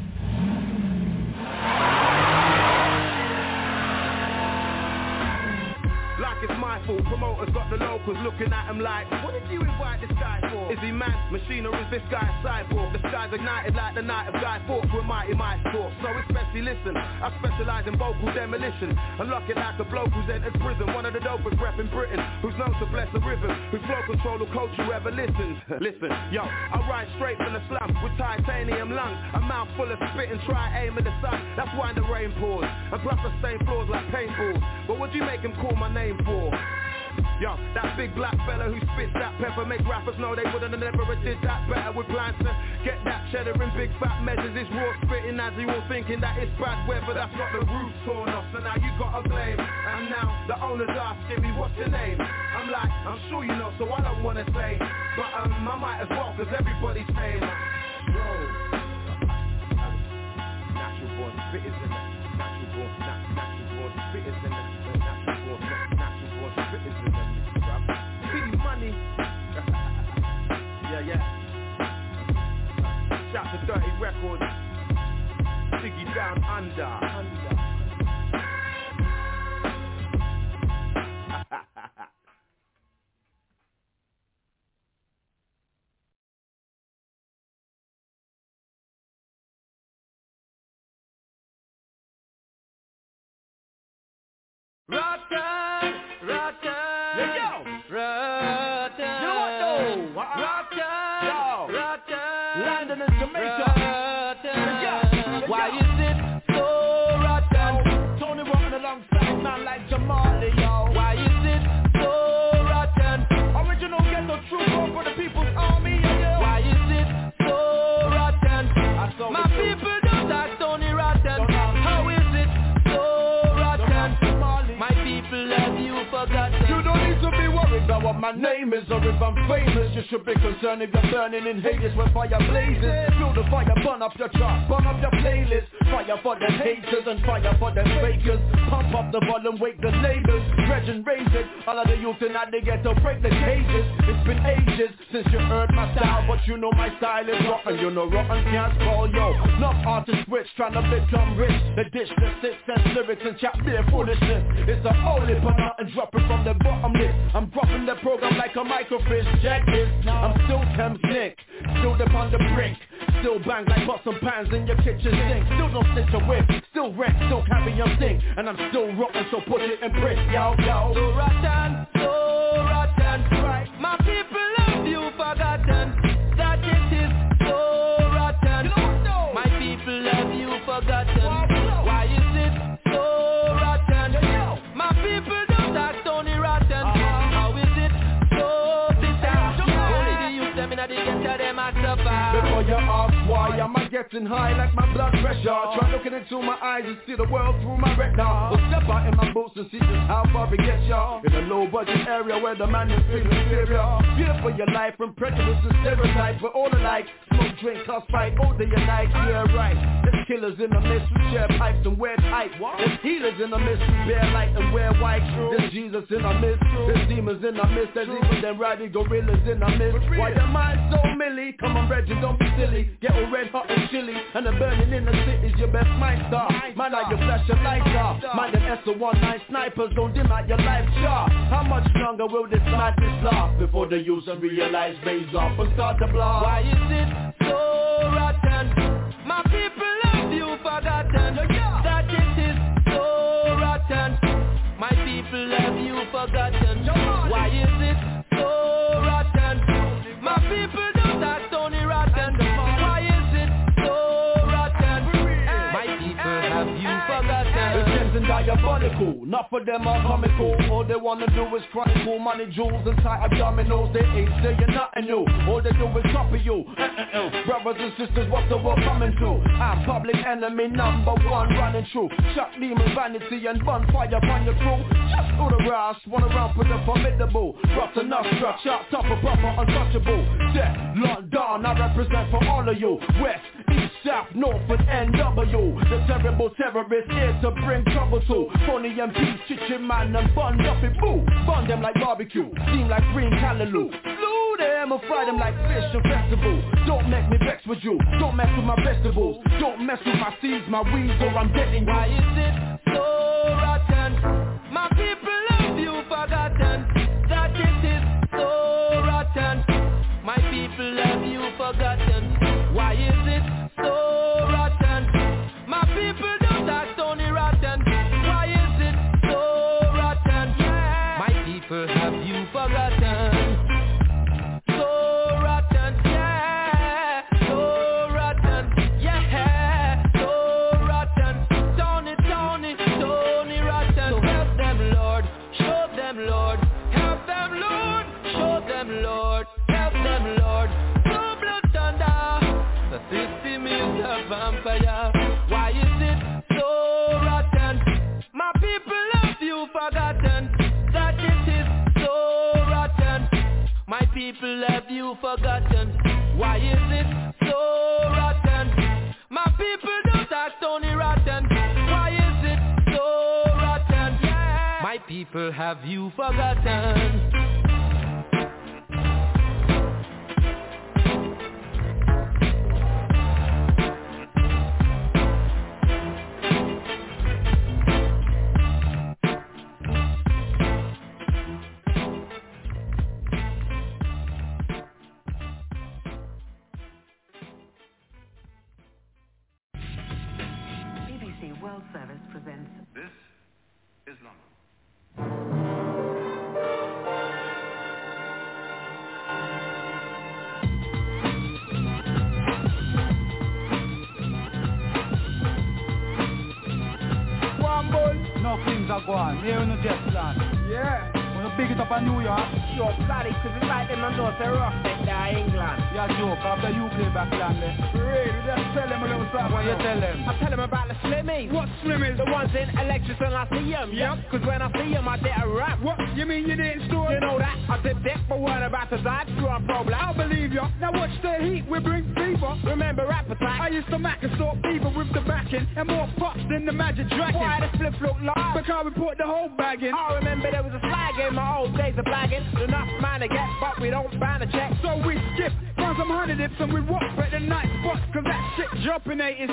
Like it's my fault, promoters got the locals looking at him like, what did you invite this guy for? Is he man, machine, or is this guy a cyborg? The sky's ignited like the night of Guy Fawkes with Mighty Mike talk. So especially listen, I specialise in vocal demolition. Unlock it like a bloke who's entered prison. One of the dopest rep in Britain, who's known to bless the rhythm, whose flow control the culture who ever listens. Listen, yo, I ride straight from the slum with titanium lungs, a mouth full of spit and try aim at the sun. That's why the rain pours, and plus I stain floors like paintballs. But would you make him call my name for? Yo, that big black fella who spits that pepper make rappers know they wouldn't have never did that better with plans to get that cheddar in big fat measures. It's raw spitting as you all thinking that it's bad weather. That's got the roof torn off, so now you gotta blame. And now the owner's asking me, what's your name? I'm like, I'm sure you know, so I don't wanna say. But I might as well, cause everybody's saying, yo, natural born spitters in the natural born spitters in the natural born spitters in the big money. yeah. Shout to Dirty Records, Diggy Down Under. London and Jamaica. Why is it so rotten? Tony walking alongside a man like Jamali, yo. Why is it so rotten? Original ghetto trooper for the people's army, yo. Why is it so rotten? My people don't like Tony Rotten. How is it so rotten? My people love you forgotten. You don't need to be worried about what my name is or if I'm famous. You should be concerned if you're burning in Hades where fire blazes. Feel the fire, burn up your chart, burn up your playlist. Fire for the haters and fire for the fakers. Pump up the volume, wake the neighbors. Dredge and raise it. All of the youth in the ghetto break the cages. It's been ages since you heard my style, but you know my style is rotten. You know rotten can't call, yo. Enough artists rich trying to become rich. They dish the 6 cent lyrics and chat bare foolishness. It's a holy but nothing dropping from the bottomless. I'm dropping the program like a microfish. Jack this, I'm still Thames Nick, still up on the brink. Still bang like pots pans in your kitchen sink. Still don't stitch a whip, still rent, still carry your thing. And I'm still rotten, so put it in print, yo. So rotten, right. My people love you forgotten. That it is so rotten. My people love you forgotten. Why is it so rotten? My people don't like Tony Rotten. How is it so bitter? Only the youth them inna the ghetto them a suffer. Before you ask why am I getting high like my blood pressure? Try looking into my eyes and see the world through my retina. Or step out in my boots and see just how far it gets ya. In a low budget area where the man is feeling inferior. Fear for your life from prejudice and stereotypes. We're all alike. Smoke, drink, cause fight all day and night. Yeah, right. There's killers in the mist who share pipes and wear tight. There's healers in the mist who bear light and wear white. There's Jesus in the mist. There's demons in the mist. There's even them riding gorillas in the mist. Why your mind so milly? Come on, Reggie, don't be silly. Get all red hot and chilly. And the burning in the city's your best mind star. Man, like your flash your lights off. Mind them SO-19 snipers don't dim out your life sharp. How much longer will this madness last before the user realize raise off and start to blast? Why is it so rotten? My people love you forgotten. That it is so rotten. My people love you forgotten. Why is it so rotten? My people don't like Tony Rotten. Why is it so rotten? My people have you forgotten. It's diabolical, not for them are comical. All they wanna do is chronicle money, jewels and tight abdominals. They ain't saying nothing new. All they do is copy you. Brothers and sisters, what's the world coming to? I'm public enemy number one, running true. Shut demon vanity and bonfire upon your crew. Just through the rash, wanna run with the formidable. Rough enough, struck, sharp, tough, proper, untouchable. Death, London, I represent for all of you. West, east, south, north, and NW. The terrible terrorist here to bring trouble to. cool. Funny MPs, chichi man and bun duffy boo. Bun them like barbecue, steam like green callaloo. Slew them or fry them like fish or festival. Don't make me vex with you, don't mess with my vegetables. Don't mess with my seeds, my weeds, or I'm getting you. Why is it so rotten? My people love you forgotten. That it is so rotten. My people love you forgotten. Why is it so rotten? My people don't act only rotten. Why is it so rotten? Yeah. My people have you forgotten. So rotten, yeah. So rotten, yeah. So rotten. Tony rotten. So help them, Lord. Show them, Lord. Help them, Lord. Show them, Lord. Help them, Lord. No blood thunder. The system is a vampire. Why is it so rotten? My people love you forgotten. That it is so rotten. My people love you forgotten. Why is it so rotten? My people don't act only rotten. Why is it so rotten? Yeah. My people have you forgotten. World Service presents This is London. One bull, no things are gone. Here in the Jetland. Yeah. When you big it up in New York. Yo, sorry, cause it's like them and know say rough like that England. Yeah, joke, after you play back land there. Really, just tell them a little something. What you tell them? I tell them about the Slimmies. What Slimmies? The ones in Electric and I see them, yeah. Cause when I see them, I did a rap. What? You mean you didn't store? You know that? I did that for one about to die through a problem. I believe ya. Now watch the heat, we bring fever. Remember Appetite? I used to mac and sort fever with the backing and more pops than the Magic Dragon. Why the flip look large? Because we put the whole bag in. I remember there was a flag in my old days of flagging. Enough man to get, but we don't ban a check. So we skip, run some 100 dips and we walk at the night spots. Cause that shit jumping 86,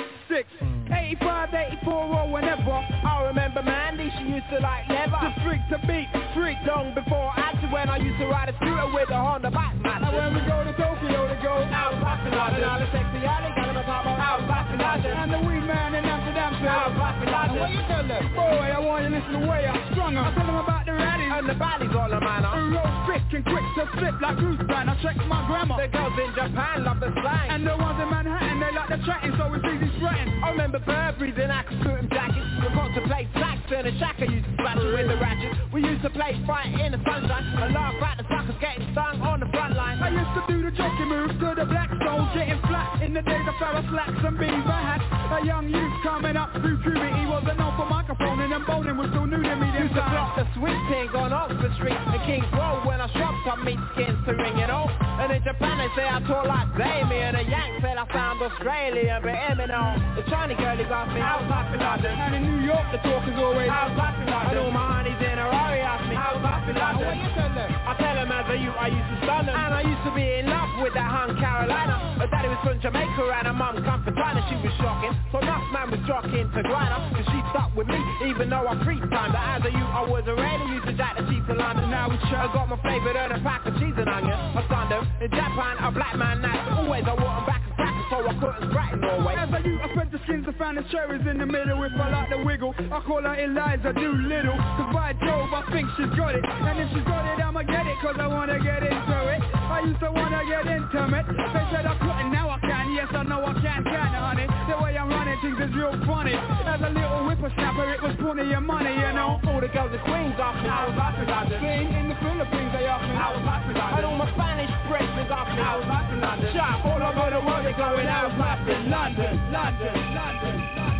85, 84 or whenever. I remember Mandy, she used to like leather. The freak to beat, freak. Long before acting when I used to ride a scooter with a Honda Backmaster. And when we go to Tokyo to go out Backmaster. And all the sexy alley got them a top of out Backmaster. And the weed man in Amsterdam said out Backmaster. And what you tell them? Boy, I want you to listen to way I'm stronger. I tell them about the rallies and the valleys all the manner. The road quick and quick to flip like Bruce Banner. I check my grammar. The girls in Japan love the slang. And the ones in Manhattan, they like the chatting, so it's easy sweating. I remember Burberry's in our suit and jackets. We got to play Saxon and Shaka used to splash with the ratchets. We used to play fight in the sunshine and laugh at the suckers getting stung on the front line. I used to do the jockey move to the Blackstone, getting flat in the days of Farrah Slacks and beaver hats. A young youth coming up through puberty wasn't known for microphone and emboldened was still new to me. Used to block the sweet thing on Oxford Street and King's Road when I shopped on meat skins to ring it all. And in Japan they say I talk like Damien. A Yank said I sound Australian, but Eminem, the Chinese girl he got me out back in London. And in New York the talk is always out back in London. And all my honeys in a Rari ask me out back in London. What you tell them? I tell them as a youth I used to stun them. And I used to be in love with that hun Carolina. Her daddy was from Jamaica and her mum come from China. She was shocking, so enough man was jockeying to grind her. Cause she stuck with me even though I free time. But as a youth I was already used to jack the cheap to London. Now we I got my favourite and a pack of cheese and onion. I signed them in Japan, a black man nice. Always I want them back and crackers so I couldn't scratch in Norway. As a youth I spent the skins and found the cherries in the middle. If I like the wiggle, I call her Eliza Doolittle. Cause by Jove I think she's got it. And if she's got it I'ma get it cause I wanna get into it. I used to wanna get intimate. They said I couldn't, now I can. Yes I know I can honey. The way I'm running things is real funny. As a little whippersnapper it was plenty of money, you know. All the girls are queens off me. I was off in London. Sing in the Philippines they off me. I was off in London. And all my Spanish friends was off me. I was off in London. Shop all over the world they going out off in London, London, London, London.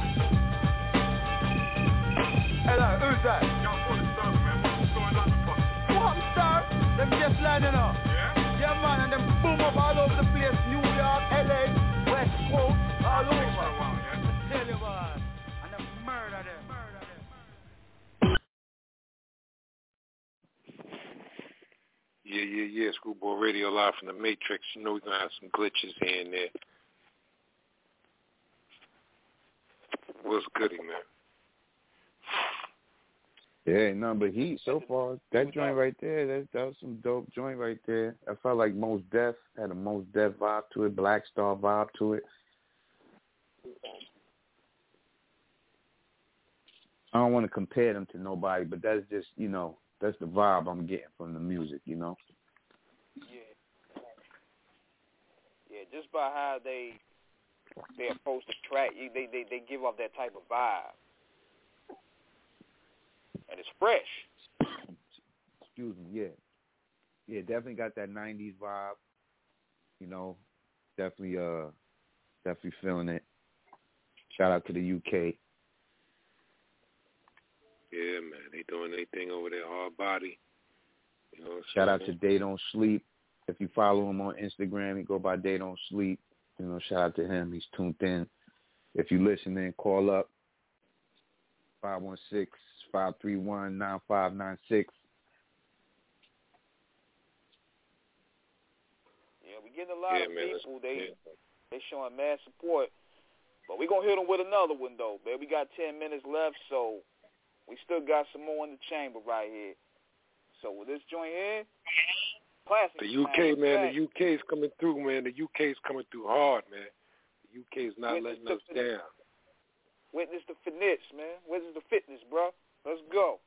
Hello, who's that? What star? Them just landing up. Yeah man, and them boom up all over the place. New York, LA, West Coast, all over. Tell you what, and them murder them. Yeah. Screwball Radio live from the Matrix. You know we're going to have some glitches here and there. What's goody, man? Yeah, nothing but heat so far. That joint right there, that was some dope joint right there. I felt like Mos Def had a Mos Def vibe to it, Black Star vibe to it. I don't want to compare them to nobody, but that's just, that's the vibe I'm getting from the music, Yeah, just by how they approach the track, they give off that type of vibe. And it's fresh. Excuse me, yeah. Yeah, definitely got that 90s vibe. Definitely feeling it. Shout out to the UK. Yeah, man, they doing their thing over there, hard body. Shout out to They Don't Sleep. If you follow him on Instagram, he go by They Don't Sleep. Shout out to him. He's tuned in. If you listening, call up 516-531-9596. Yeah, we getting a lot of people. They showing mad support. But we're going to hit them with another one, though, man. We got 10 minutes left, so we still got some more in the chamber right here. So with this joint here, classic. The UK, man, the UK's coming through, man. The UK's coming through hard, man. The UK's not letting us down. Witness the fitness, man. Witness the fitness, bro. Let's go.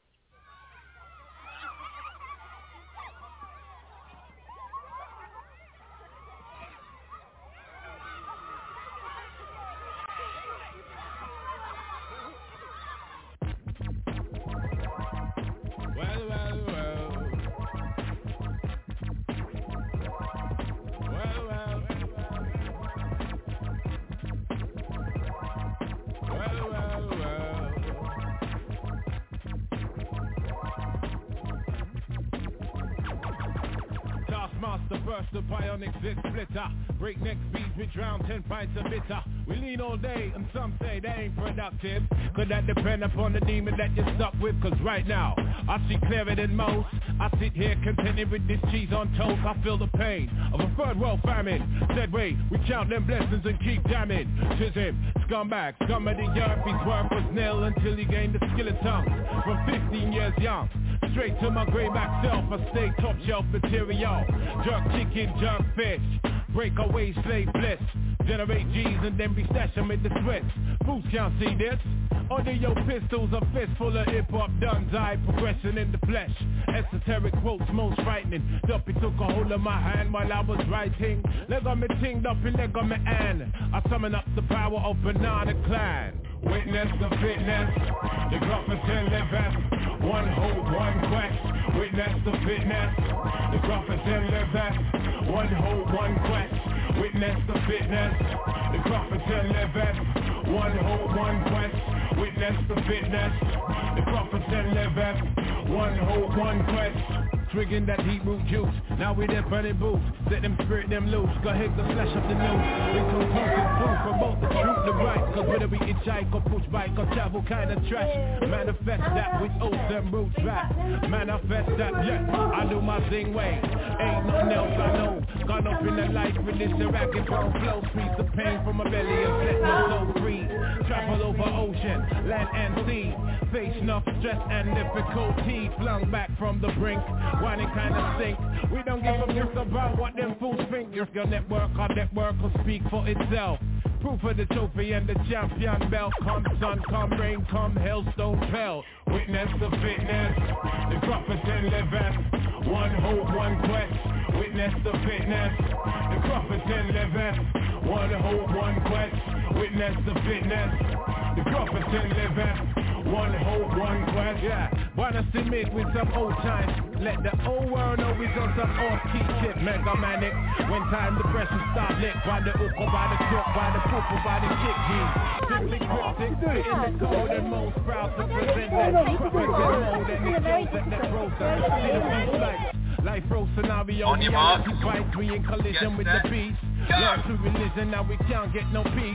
The bionic zit splitter, breakneck speeds, we drown 10 pints of bitter. We lean all day and some say they ain't productive. Could that depend upon the demon that you're stuck with? Cause right now, I see clearer than most. I sit here contented with this cheese on toast. I feel the pain of a third world famine. Said wait, we count them blessings and keep jamming. Tis him, scumbag, scum of the earth. His worth was nil until he gained the skill of tongue. From 15 years young, straight to my grayback self, I stay top shelf material. Jerk chicken, jerk fish, breakaway slave bliss. Generate G's and then we stash them in the sweats. Fools can't see this. Under your pistols, a fist full of hip-hop duns. I progression in the flesh. Esoteric quotes most frightening. Duppy took a hold of my hand while I was writing. Leg on me ting, Duppy leg on me and I summon up the power of Banana Clan. Witness the fitness, the Gruffers and the best. One hope, one quest. Witness the fitness, the Gruffers and the best. One hope, one quest. Witness the fitness, the Gruffers and the best. One hope, one quest. Witness the fitness, the Gruffers and the best. One hope, one quest. Triggering that heat root juice. Now we there burning boots. Set them spirit them loose. Go ahead, go flash up the news. It's conclusive proof for both the truth and right. Cause whether we hitchhike or push bike or travel kind of trash. Manifest that with oaths and roots rap. Manifest that, yes, I do my thing way. Ain't nothing else I know. Gone up in the life with this racket bone flow. Squeeze the pain from my belly and set my soul free. Travel over ocean, land and sea. Face enough stress and difficulty. Flung back from the brink. Whining kind of stink. We don't give a piss about what them fools think. If your network will speak for itself. Proof of the trophy and the champion belt. Come sun, come rain, come hailstone pelt. Witness the fitness, the Gruffers and the best. One hope, one quest. Witness the fitness, the Gruffers and the best. One hope, one quest. Witness the fitness, the Gruffers and the best. One hope, one quest. Yeah, wanna submit with some old times. Let the old world know we on some off-key shit. Mega manic. When time the pressure start lit. By the hook or by the crook, by the poop or by the kick. Simply cryptic, in the code and most proud to present that. Prophet and mode and it shows that process. See the beast life row scenario. On your mark. Fight, we in collision with the beast. Learn through religion, now we can't get no peace.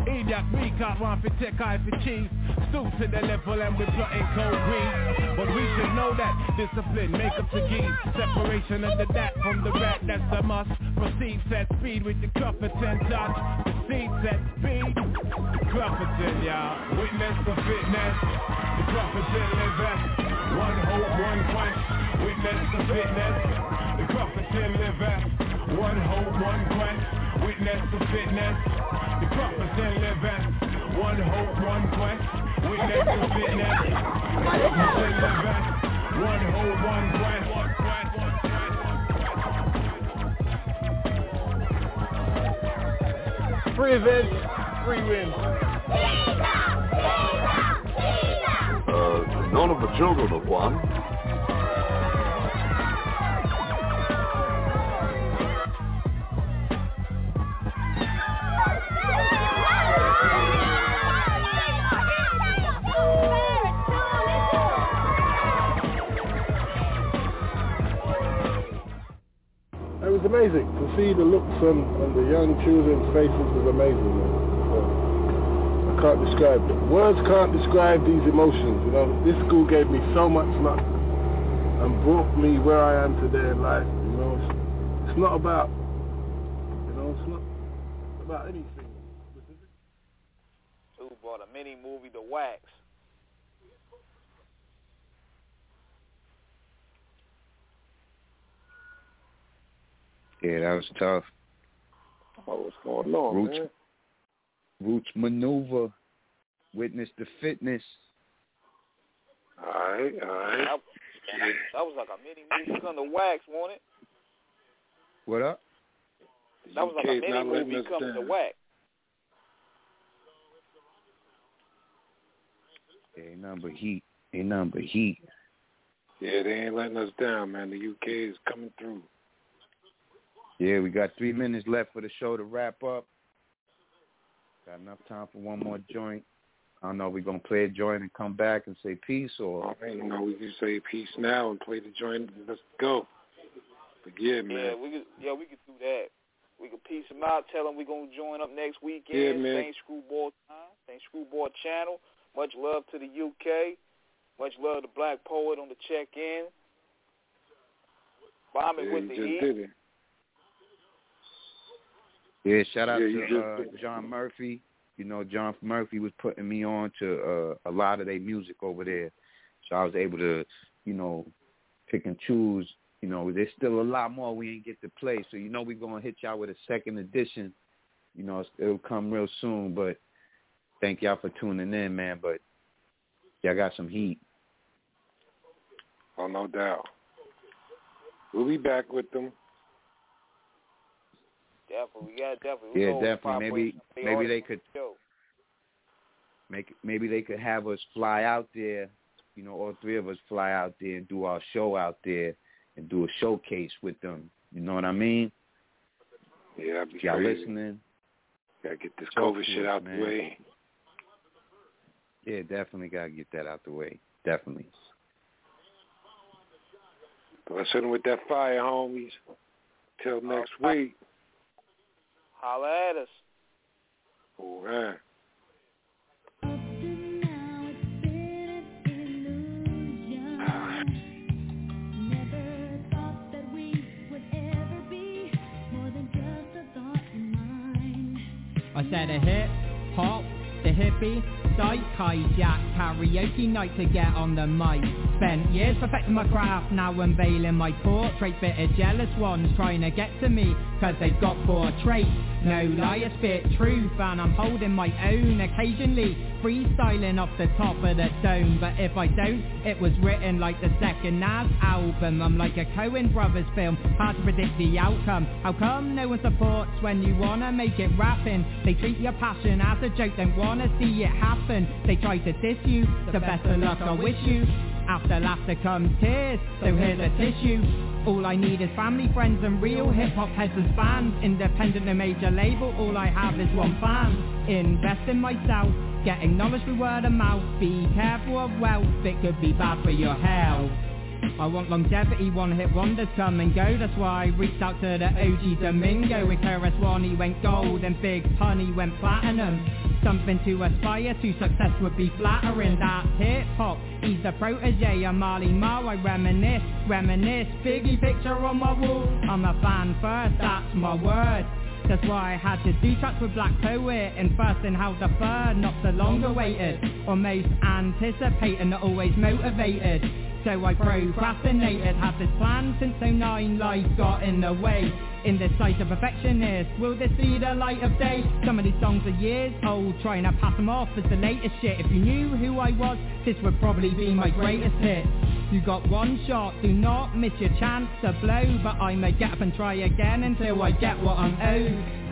Enoch, we got one for tech, eye for cheese. Stoop to the level and we're plotting cold greed. But we should know that discipline make up the key. Separation of the dat from the rat, that's a must. Proceed, set speed with the Crufferton touch. Proceed, set speed. Crufferton, y'all. Witness the fitness. The Crufferton live. One hope, one quest. Witness the fitness. The Crufferton live. One hope, one quest. Witness the fitness. The Crufferton live. One hope, one quest. Witness the fitness. The Crufferton live. One hope, one quest. Free events, free wins. None of the children have won. It was amazing to see the looks on the young children's faces. Was amazing, man. I can't describe it. Words can't describe these emotions. You know, this school gave me so much love and brought me where I am today in life. You know, it's not about, it's not about anything. Who bought a mini movie, The Wax? Yeah, that was tough. Oh, what's going on, man? Roots Maneuver. Witness the Fitness. All right. That was like a mini movie come to Wax, wasn't it? What up? That was like a mini movie coming to Wax. Ain't nothing but heat. Yeah, they ain't letting us down, man. The UK is coming through. Yeah, we got 3 minutes left for the show to wrap up. Got enough time for one more joint. I don't know if we're going to play a joint and come back and say peace or... we can say peace now and play the joint and let's go. But yeah, man. Yeah, we could do that. We could peace them out, tell them we're going to join up next weekend. Yeah, man. Same Screwball time, same Screwball channel. Much love to the UK. Much love to Black Poet on the check-in. Bombing with the heat. Did it. Yeah, shout out to John Murphy. You know, John Murphy was putting me on to a lot of their music over there. So I was able to, pick and choose. There's still a lot more we ain't get to play. So, we're going to hit y'all with a second edition. It'll come real soon. But thank y'all for tuning in, man. But y'all got some heat. Oh, no doubt. We'll be back with them. Definitely. Yeah, definitely. Maybe they could. Maybe they could have us fly out there. All three of us fly out there and do our show out there and do a showcase with them. You know what I mean? Yeah, that'd be y'all crazy. Listening? Gotta get this COVID shit out the way. Yeah, definitely gotta get that out the way. Definitely. Let's hit them with that fire, homies. Till next week. Holla at us. All right. I said a hip hop, the hippie, psych, hijack, karaoke night to get on the mic. Spent years perfecting my craft, now unveiling my portrait. Bit of jealous ones trying to get to me, cause they've got poor traits. No lie, I spit truth and I'm holding my own. Occasionally freestyling off the top of the dome, but if I don't, it was written like the second Nas album. I'm like a Coen Brothers film, hard to predict the outcome. How come no one supports when you wanna make it rapping? They treat your passion as a joke, don't wanna see it happen. They try to diss you, the best of luck I wish you. After laughter comes tears, so here's a tissue. All I need is family, friends and real hip-hop heads and fans. Independent and major label, all I have is one fan. Invest in myself, get acknowledged through word of mouth. Be careful of wealth, it could be bad for your health. I want longevity, one-hit wonders come and go. That's why I reached out to the OG Domingo. With KRS-One he went gold and Big Pun he went platinum. Something to aspire to, success would be flattering. That's hip-hop, he's the protege of Marley Marl. I reminisce, Biggie picture on my wall. I'm a fan first, that's my word. That's why I had to do tracks with Black Poet, and first and how the third, not so long awaited, almost anticipating, not always motivated. So I procrastinated, had this plan since 09, life got in the way. In this sight of perfectionist, will this see the light of day? Some of these songs are years old, trying to pass them off as the latest shit. If you knew who I was, this would probably be my greatest hit. You got one shot, do not miss your chance to blow, but I may get up and try again until I get what I'm owed.